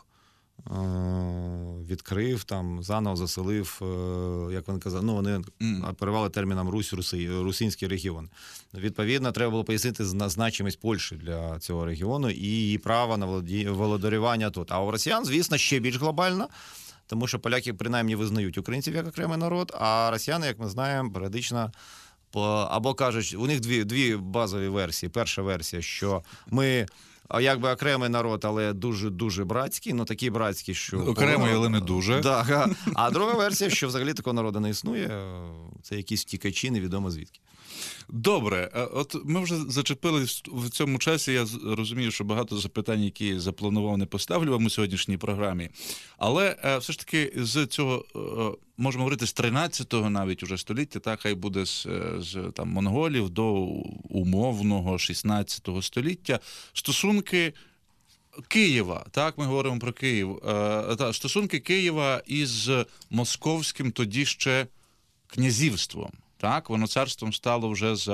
відкрив, там, заново заселив, як вони казали, вони оперували терміном русинський регіон. Відповідно, треба було пояснити значимість Польщі для цього регіону і її право на володарювання тут. А у росіян, звісно, ще більш глобально, тому що поляки принаймні визнають українців як окремий народ, а росіяни, як ми знаємо, періодично або кажуть, у них дві базові версії. Перша версія, що ми якби окремий народ, але дуже-дуже братський, такий братський, що... Окремий, але не дуже. Так, а друга версія, що взагалі такого народу не існує, це якісь втікачі, невідомо звідки. Добре, от ми вже зачепили в цьому часі, я розумію, що багато запитань, які запланував, не поставлю вам у сьогоднішній програмі, але все ж таки з цього, можемо говорити, з 13-го навіть уже століття, так, хай буде з там, монголів до умовного 16-го століття, стосунки Києва, так, ми говоримо про Київ, стосунки Києва із московським тоді ще князівством. Так, воно царством стало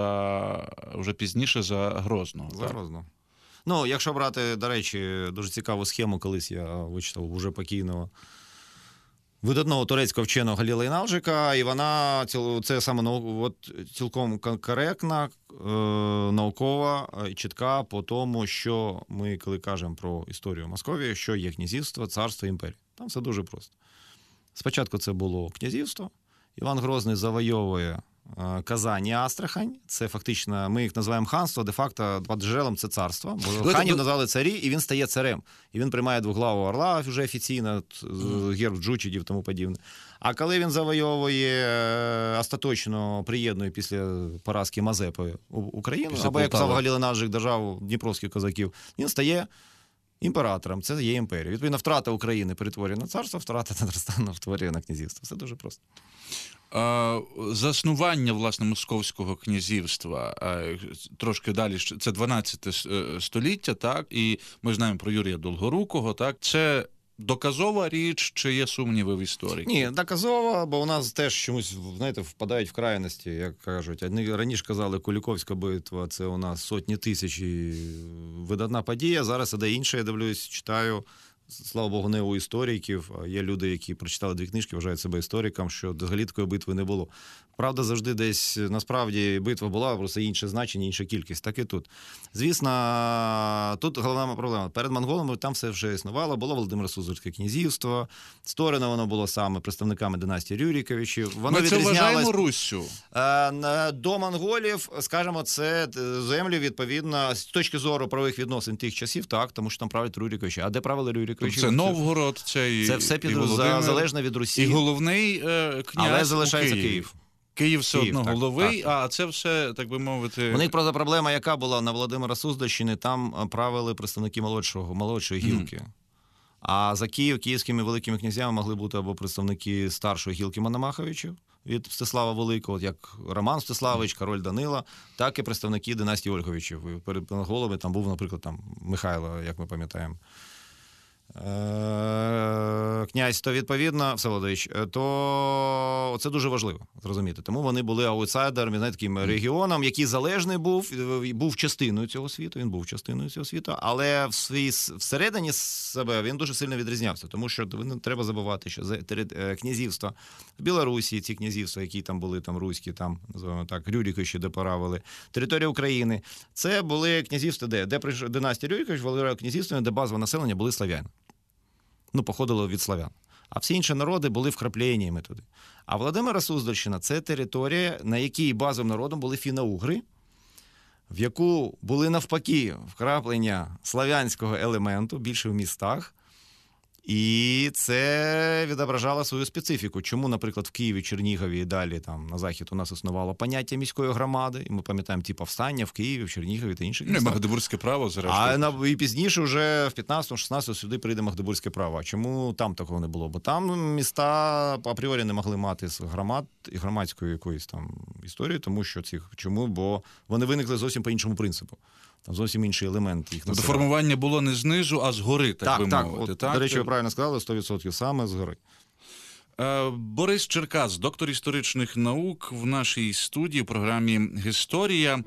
вже пізніше за Грозного. За Грозного. Якщо брати, до речі, дуже цікаву схему, колись я вичитав уже покійного видатного турецького вченого Галіла Іналжика, і вона, це саме цілком коректна, наукова і чітка по тому, що ми, коли кажемо про історію Московії, що є князівство, царство, імперія. Там все дуже просто. Спочатку це було князівство, Іван Грозний завойовує Казань і Астрахань. Це фактично, ми їх називаємо ханство, де-факто під джерелом це царство. Бо ханів назвали царі, і він стає царем. І він приймає двоглавого орла вже офіційно, герб джучидів, тому подібне. А коли він завойовує, остаточно приєднує після поразки Мазепи Україну, або, як казав Галіл Іналжик, державу дніпровських козаків, він стає імператором, це є імперія. Відповідно, втрата України перетворює на царство, втрата Татарстану втворює на князівство. Все дуже просто. Заснування, власне, московського князівства трошки далі, це 12 століття, так, і ми знаємо про Юрія Долгорукого, так, це доказова річ, чи є сумніви в історії? Ні, доказова, бо у нас теж чомусь, знаєте, впадають в крайності, як кажуть. Раніше казали, Куликовська битва, це у нас сотні тисяч і видатна подія. Зараз іде інше, я дивлюсь, читаю. Слава Богу, не у істориків. Є люди, які прочитали 2 книжки, вважають себе істориком, що взагалі такої битви не було. Правда, завжди десь, насправді, битва була, просто інше значення, інша кількість. Так і тут. Звісно, тут головна проблема. Перед монголами там все вже існувало. Було Володимиро-Суздальське князівство. Створено воно було саме представниками династії Рюриковичів. Ми це вважаємо Руссю? До монголів, скажімо, це землі, відповідно, з точки зору правових відносин тих часів, так, тому що там правлять Рюриковичі. А де правили Рюриковичі? Це Новгород, це все залежно від Русі. І головний князь але залишається Київ. Київ все Київ, одно так, головий, так, так. а це все, так би мовити... У них просто проблема, яка була на Володимира Суздальщини, там правили представники молодшої гілки. А за київськими великими князями могли бути або представники старшої гілки Мономаховичів від Мстислава Великого, як Роман Мстиславович, король Данила, так і представники династії Ольговичів. І перед головами там був, наприклад, там Михайло, як ми пам'ятаємо, князь, то відповідно, Всеволодович, то це дуже важливо зрозуміти. Тому вони були аутсайдерами, знаєте, таким регіоном, який залежний був частиною цього світу, він був частиною цього світу, але всередині себе він дуже сильно відрізнявся, тому що не треба забувати, що князівства в Білорусі, ці князівства, які там були, там руські, там, називаємо так, Рюриковичі, де правили, територія України, це були князівства, де прийшла династія Рюрикович, володіла князівствами, де базове населення були славяни. Походило від славян. А всі інші народи були вкрапленнями туди. А Володимира Суздальщина – це територія, на якій базовим народом були фіно-угри, в яку були навпаки вкраплення славянського елементу, більше в містах, і це відображало свою специфіку. Чому, наприклад, в Києві, Чернігові і далі там, на захід у нас існувало поняття міської громади, і ми пам'ятаємо ті повстання в Києві, в Чернігові та інших містах. Магдебурзьке право, зрештою. І пізніше вже в 15-16 сюди прийде Магдебурзьке право. А чому там такого не було? Бо там міста апріорі не могли мати громад і громадської якоїсь там історії, тому що чому? Бо вони виникли зовсім по іншому принципу. Там зовсім інший елемент їх населення. Формування було не знизу, а згори, так би мовити. Так, до речі, ви правильно сказали, 100% саме згори. Борис Черкас, доктор історичних наук, в нашій студії в програмі «Гісторія».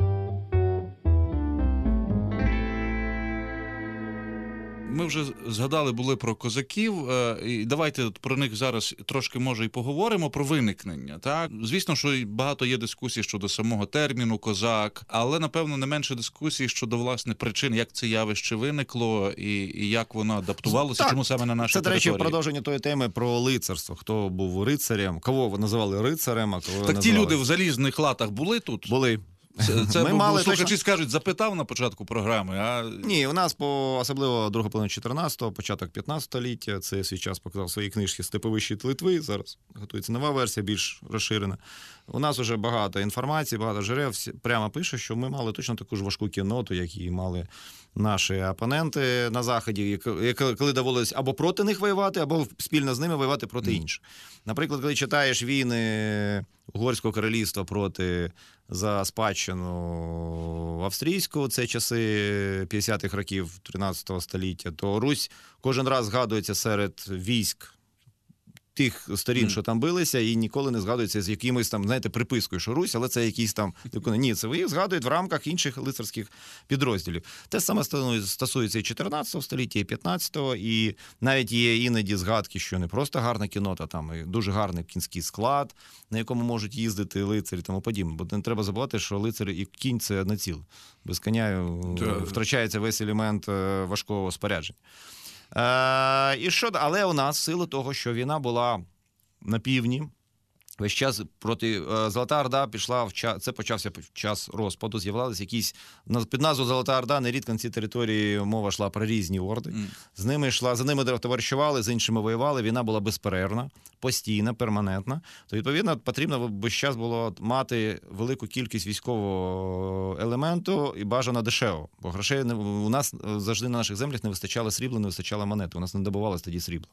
Ми вже згадали були про козаків, і давайте про них зараз трошки, може, і поговоримо, про виникнення. Так? Звісно, що багато є дискусій щодо самого терміну «козак», але, напевно, не менше дискусій щодо, власне, причин, як це явище виникло і як воно адаптувалося, так, чому саме на нашій території. Це, до речі, продовження тої теми про лицарство. Хто був рицарем, кого називали рицарем, а кого так ті люди в залізних латах були тут? Були. Це слухачі скажуть, запитав на початку програми, а... Ні, у нас особливо друга половина 14-го, початок 15-ліття, це свій час показав свої книжки «Степовий щит Литви», зараз готується нова версія, більш розширена. У нас вже багато інформації, багато джерел, прямо пише, що ми мали точно таку ж важку кінноту, як і мали наші опоненти на Заході, коли доводилось або проти них воювати, або спільно з ними воювати проти інших. Наприклад, коли читаєш війни Угорського королівства за спадщину австрійську, це часи 50-х років 13 століття, то Русь кожен раз згадується серед військ тих сторін, що там билися, і ніколи не згадується з якимось там, знаєте, припискою, що Русь, але це якісь там... Ні, це ви їх згадують в рамках інших лицарських підрозділів. Те саме стосується і 14 століття, і 15-го, і навіть є іноді згадки, що не просто гарна кіннота, там і дуже гарний кінський склад, на якому можуть їздити лицарі і тому подібне. Бо не треба забувати, що лицар і кінь – це одне ціле. Без коня втрачається весь елемент важкого спорядження. Але у нас, в силу того, що війна була на півдні, весь час проти Золота Орда пішла це почався час розпаду, з'являлися якісь під назвою Золота Орда, нерідко на цій території мова йшла про різні орди. За ними товаришували, з іншими воювали. Війна була безперервна, постійна, перманентна. То відповідно потрібно весь час було мати велику кількість військового елементу і бажано дешево. Бо грошей у нас завжди на наших землях не вистачало срібла, не вистачало монети. У нас не добувалось тоді срібла.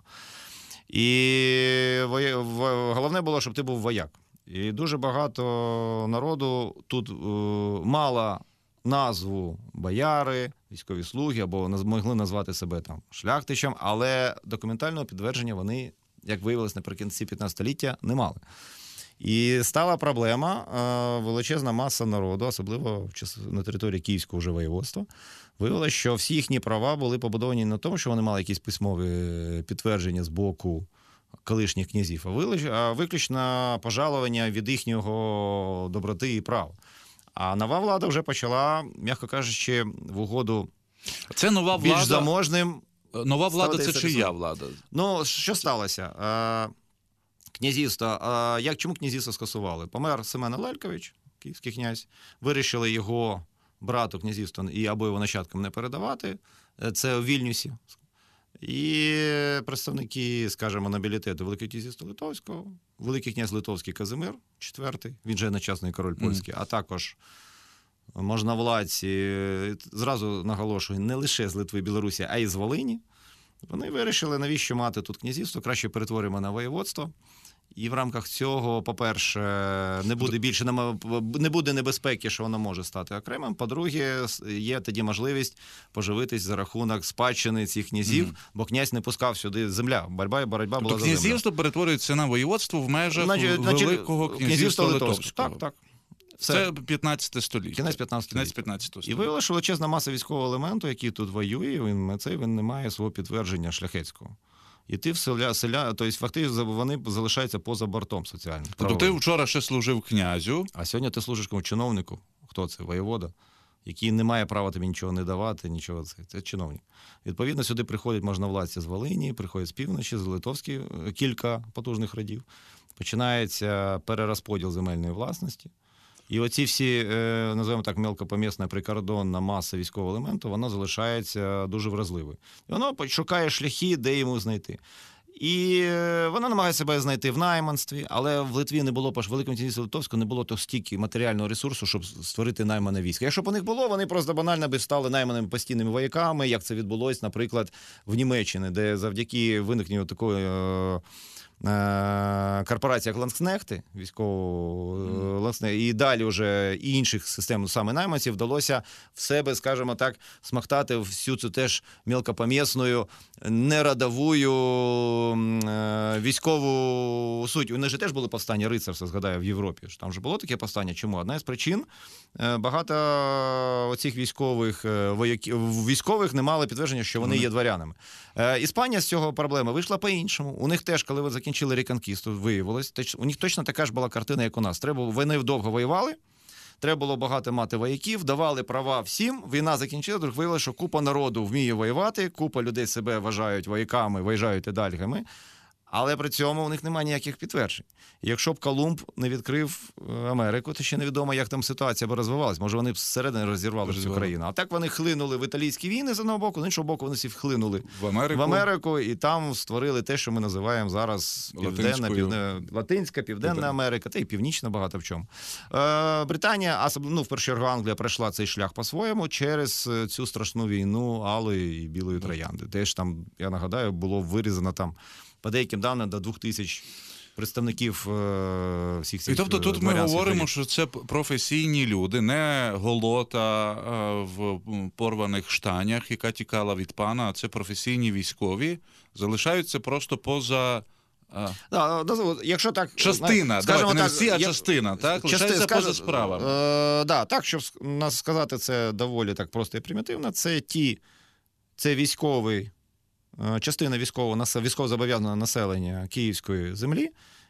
І головне було, щоб ти був вояк. І дуже багато народу тут мало назву бояри, військові слуги, або могли назвати себе там шляхтичем, але документального підтвердження вони, як виявилось наприкінці 15 століття, не мали. І стала проблема, величезна маса народу, особливо на території Київського вже воєводства, виявилося, що всі їхні права були побудовані не на тому, що вони мали якісь письмові підтвердження з боку колишніх князів, а виключно пожалування від їхнього доброти і прав. А нова влада вже почала, м'яко кажучи, в угоду це нова влада, більш заможним. Нова влада – це чия влада? Ну, що сталося? Князівство. Чому князівство скасували? Помер Семен Лелькович, київський князь, вирішили його брату князівства або його нащадкам не передавати. Це у Вільнюсі. І представники, скажімо, нобілітету Великого князівства Литовського, Великий князь Литовський Казимир IV, він же начасний король польський, а також можновладці, зразу наголошую, не лише з Литви і Білорусі, а й з Волині. Вони вирішили, навіщо мати тут князівство, краще перетворимо на воєводство. І в рамках цього, по-перше, не буде небезпеки, що воно може стати окремим. По-друге, є тоді можливість поживитись за рахунок спадщини цих князів, бо князь не пускав сюди земля. Боротьба була за землю. Князівство перетворюється на воєводство в межах Великого князівства Литовського. Так. Це 15 століття. Кінець 15 століття. І виявилося, що величезна маса військового елементу, який тут воює, він не має свого підтвердження шляхетського. І ти тобто фактично вони залишаються поза бортом соціальним. Тобто ти вчора ще служив князю. А сьогодні ти служиш кому чиновнику. Хто це? Воєвода, який не має права тобі нічого не давати, нічого. Це чиновник. Відповідно, сюди приходять можновладці з Волині, приходять з півночі, з Литовської, кілька потужних родів. Починається перерозподіл земельної власності. І оці всі, називаємо так, мелкопомісна прикордонна маса військового елементу, вона залишається дуже вразливою. І воно шукає шляхи, де йому знайти. І вона намагається себе знайти в найманстві, але в Литві не було, в Великому князівстві Литовському не було то стільки матеріального ресурсу, щоб створити наймане військо. Якщо б у них було, вони просто банально би стали найманими постійними вояками, як це відбулося, наприклад, в Німеччині, де завдяки виникненню такої корпорація як Ланскнехти, і далі вже і інших систем саме найманців вдалося в себе, скажімо так, смактати всю цю теж мілкопомісною, нерадовую військову суть. У них же теж були повстання рицарства, згадаю, в Європі. Там же було таке повстання. Чому? Одна із причин – багато оцих військових не мали підтвердження, що вони є дворянами. Іспанія з цього проблеми вийшла по-іншому. У них теж, коли закінчили реконкісту, виявилось, у них точно така ж була картина, як у нас. Вони довго воювали, треба було багато мати вояків, давали права всім, війна закінчилася, вдруг виявилося, що купа народу вміє воювати, купа людей себе вважають вояками, виїжджають і дальгами, але при цьому у них немає ніяких підтверджень. І якщо б Колумб не відкрив Америку, то ще невідомо, як там ситуація б розвивалась. Може, вони б зсередини розірвали цю країну. А так вони хлинули в італійські війни з одного боку, з іншого боку вони всі вхлинули в Америку і там створили те, що ми називаємо зараз Латинська, Південна Америка, та й Північна багато в чому. Британія, в першу чергу Англія, пройшла цей шлях по-своєму через цю страшну війну Алої і Білої Троянди. Теж там, я нагадаю, було вирізано там по деяким даним до 2000 представників всіх цих. І тобто тут ми говоримо, що це професійні люди, не голота в порваних штанях, яка тікала від пана, а це професійні військові, залишаються просто поза... Якщо так, частина, давайте не всі, а частина, так? Лишається поза справами. Так, щоб сказати це доволі так просто і примітивно, це військовий, частина військовозобов'язаного населення Київської землі,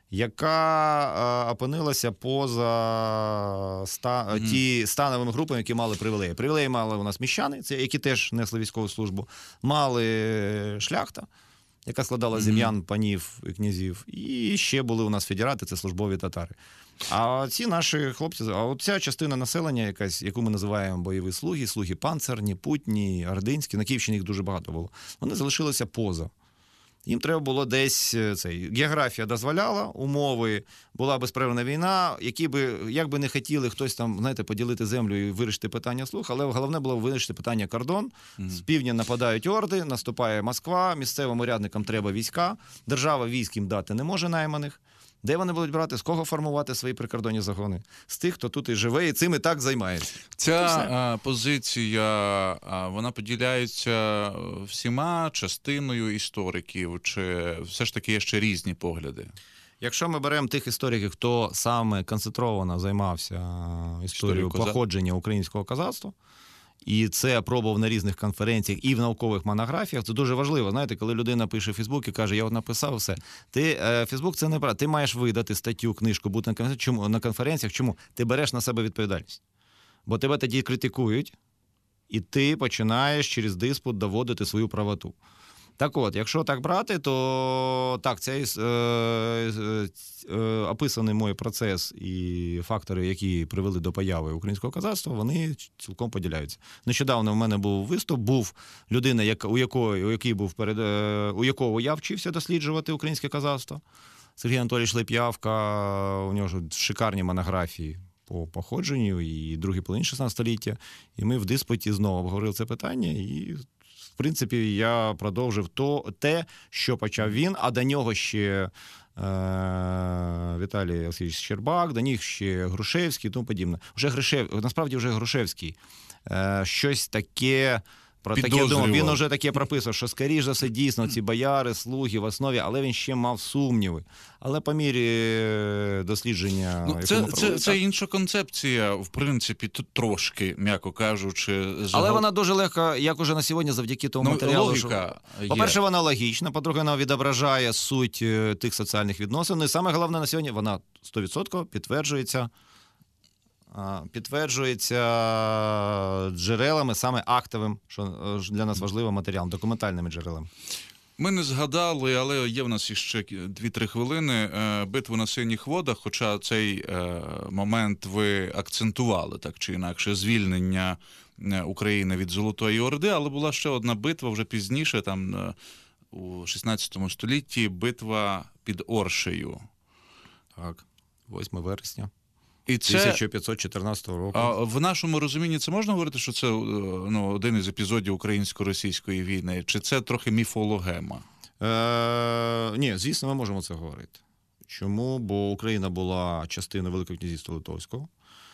яка опинилася поза становими групами, які мали привілеї. Привілеї мали у нас міщани, які теж несли військову службу, мали шляхта, яка складала з ім'ян панів і князів, і ще були у нас федерати, це службові татари. А ці наші хлопці, ця частина населення, якась, яку ми називаємо бойові слуги панцерні, путні, ординські, на Київщині їх дуже багато було, вони залишилися поза. Їм треба було десь географія дозволяла, умови, була безперервна війна, як би не хотіли хтось там, поділити землю і вирішити питання слуг, але головне було вирішити питання кордон. З півдня нападають орди, наступає Москва, місцевим урядникам треба війська, держава військ їм дати не може найманих. Де вони будуть брати, з кого формувати свої прикордонні загони? З тих, хто тут і живе, і цим і так займається. Ця позиція, вона поділяється всіма частиною істориків, чи все ж таки є ще різні погляди? Якщо ми беремо тих істориків, хто саме концентровано займався історією походження українського козацтва, і це пробував на різних конференціях і в наукових монографіях, це дуже важливо. Знаєте, коли людина пише в Фейсбук і каже, я от написав все. Фейсбук це не брат. Ти маєш видати статтю, книжку, бути на конференціях. Чому? Ти береш на себе відповідальність. Бо тебе тоді критикують, і ти починаєш через диспут доводити свою правоту. Так от, якщо так брати, то так, цей описаний мой процес і фактори, які привели до появи українського козацтва, вони цілком поділяються. Нещодавно в мене був виступ, був людина, у якого я вчився досліджувати українське козацтво. Сергій Анатолійович Леп'явка, у нього шикарні монографії по походженню і другій половині 16 століття. І ми в диспуті знову обговорили це питання, і в принципі, я продовжив те, що почав він, а до нього ще Віталій Олексійович Щербак, до них ще Грушевський і тому подібне. Насправді вже Грушевський щось таке про таке думав. Він вже таке прописав, що, скоріш за все, дійсно, ці бояри, слуги в основі, але він ще мав сумніви. Але по мірі дослідження... Це інша концепція, в принципі, тут трошки, м'яко кажучи. Але вона дуже легка, як уже на сьогодні, завдяки тому матеріалу. Логіка є. По-перше, вона логічна, по-друге, вона відображає суть тих соціальних відносин. І саме головне на сьогодні, вона 100% підтверджується джерелами, саме актовим, що для нас важливим матеріалом, документальними джерелами. Ми не згадали, але є в нас іще 2-3 хвилини, битву на Синіх водах, хоча цей момент ви акцентували, так чи інакше, звільнення України від Золотої Орди, але була ще одна битва вже пізніше, там у 16 столітті, битва під Оршею. Так, 8 вересня. І це 1514 року. А в нашому розумінні це можна говорити, що це один із епізодів українсько-російської війни? Чи це трохи міфологема? Ні, звісно, ми можемо це говорити. Чому? Бо Україна була частиною Великого князівства Литовського.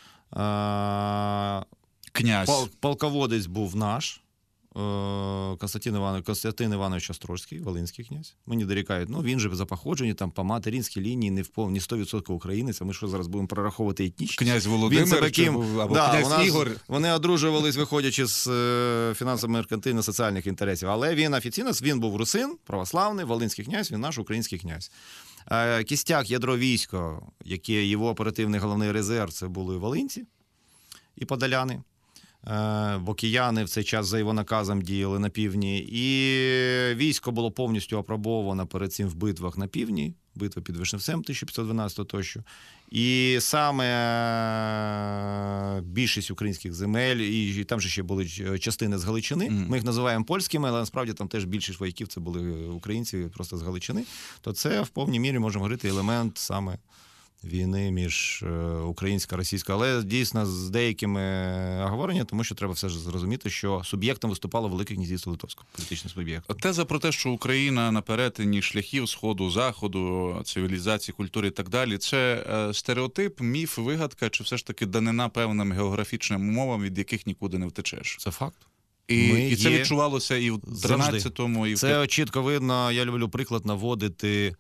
Князь. Полководець був наш. Костянтин Іванович Острозький, волинський князь. Мені дорікають, він же за походження, там по материнській лінії не 100% українець, а ми що зараз будемо прораховувати етнічність? Князь Володимир або князь Ігор. Вони одружувались, виходячи з фінансово-меркантильно-соціальних інтересів. Але він був русин, православний, волинський князь, він наш український князь. Кістяк, ядро військо, яке його оперативний головний резерв, це були волинці і подоляни. Бо кияни в цей час за його наказом діяли на півдні. І військо було повністю опробовано перед цим в битвах на півдні, битва під Вишневцем 1512 тощо. І саме більшість українських земель, і там же ще були частини з Галичини, ми їх називаємо польськими, але насправді там теж більшість вояків це були українці просто з Галичини, то це в повній мірі, можемо говорити, елемент саме війни між українською і російською, але дійсно з деякими оговореннями, тому що треба все ж зрозуміти, що суб'єктом виступало Велике князівство Литовське, політичний суб'єкт. Теза про те, що Україна на перетині шляхів Сходу, Заходу, цивілізації, культури і так далі, це стереотип, міф, вигадка, чи все ж таки данина певним географічним умовам, від яких нікуди не втечеш? Це факт. І це відчувалося і в 13-му, і в... Це чітко видно, я люблю приклад наводити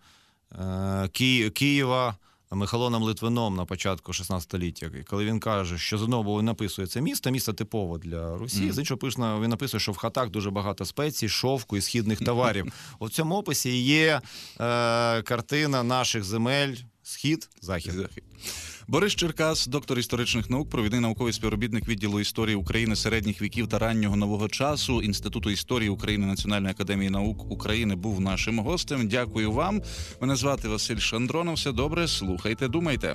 Києва Михайлоном Литвином на початку 16 століття, коли він каже, що з одного боку написує це місто типове для Русі, з іншого він написує, що в хатах дуже багато спецій, шовку і східних товарів. У цьому описі є картина наших земель Схід, Захід. Борис Черкас, доктор історичних наук, провідний науковий співробітник відділу історії України середніх віків та раннього нового часу Інституту історії України Національної академії наук України, був нашим гостем. Дякую вам. Мене звати Василь Шандронов. Все добре, слухайте, думайте.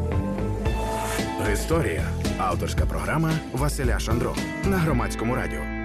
Історія. Авторська програма Василя Шандро на Громадському радіо.